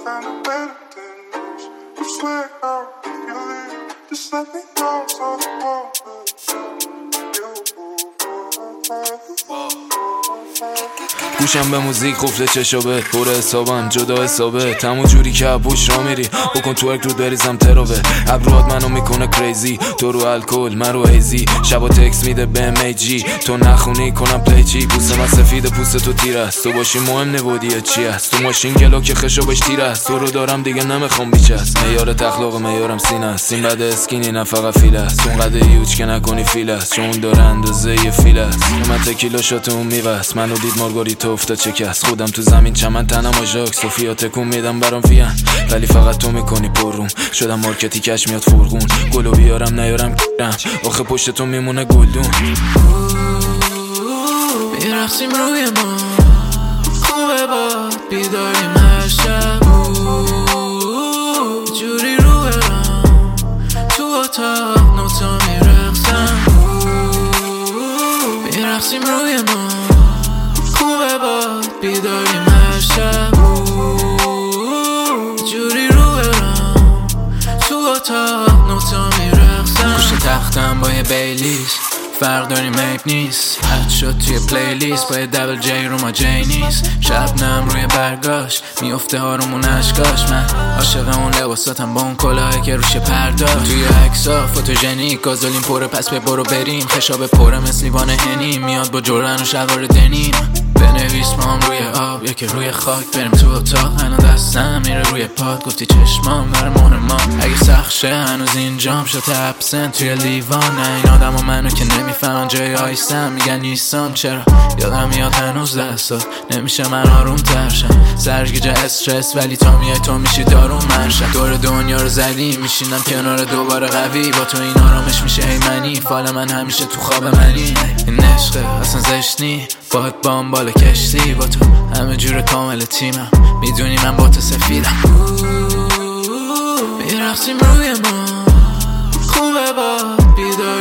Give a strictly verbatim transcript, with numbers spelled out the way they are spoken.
find it better than this. You swear I'll give you leave. Just let me know so I won't lose you. گوشم به موزیک قفل چشابه پر حسابم جدا حسابه تموم جوری که پوش را میری بکن تو اک رو بریزم ترابه ابروات منو میکنه کریزی تو رو الکل من رو هیزی شبا تکس میده به ام جی تو نخونی کنم پلی چی پوست من سفید پوست تو تیر است تو باشی مهم نبودیه چی است تو ماشین گلو که خشابش تیر است تو رو دارم دیگه نمیخوام بیچست معیار تخلاق معیارم سینه است سین بعد اسکینی نه فقط فیل است اون قد یوچ که نکنی فیل است چون داره اندازه یه فیل است من تکیلا شات اون میوست منو دید مارگاریتا افتاد چکست خودم تو زمین چمن تنم آژاک سوفیا تکون میدم برام فیان ولی فقط تو میکنی پروم شدم مارکتی کش میاد فرغون گلو بیارم نیارم کرم آخه پشت تو میمونه گلدون میرقصیم روی ما خوبه باد بیداریم هر شب جوری رو برم تو اتاق نوتا میرقصم میرقصیم روی ما خوبه باد بیداریم هر شب جوری رو برم تو اتاق نوتا میرقصم پشت تختم با یه بیلیس فرق داریم عیب نیست حد شد توی پلیلیست با یه دبل جی رو ما جی نیست شبنم روی برگاش میفته هارمون اشکاش من عاشق اون لباساتم با اون کلاهی که روش پرداش توی عکسا فوتوژنیک گازولین پره پس به برو بریم خشاب پره مثل لیوان هنی میاد با جورن و شلوار دنیم بنویس ما هم روی آب یکی روی خاک بریم تو اتاق هنو دستم میره روی پاد گفتی چشمام بر مهرمان اگه سخت شه هنوز اینجام شد ابسنت توی لیوان نه این آدم و منو که نمیفهمن جای آیستم میگن نیستم چرا یادم میاد هنوز دستات نمیشه من آروم ترشم سرگیجه استرس ولی تا میای تو میشی دارون منشم دور دنیا رو زدیم میشینم کنار دوباره قوی با تو این آرامش میشه ایمنی فال من همیشه تو خواب منی این عشقه اصلا زشنی باد بام بالا کشتی با تو همه جور کامل تیمم میدونی من با تو سفیدم میرقصیم روی ما خوبه باد بیدار